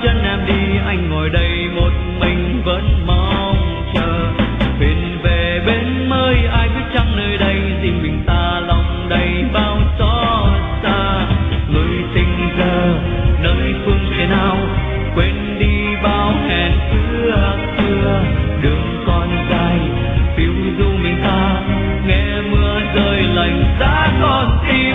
chân em đi, anh ngồi đây một mình vẫn mong chờ. Thuyền về bên mới ai biết chăng nơi đây riêng mình ta lòng đầy bao xót xa. Người tình giờ nơi phương trời nào, quên đi bao hẹn ước xưa. Đường còn dài phiêu du mình ta, nghe mưa rơi lạnh giá con tim.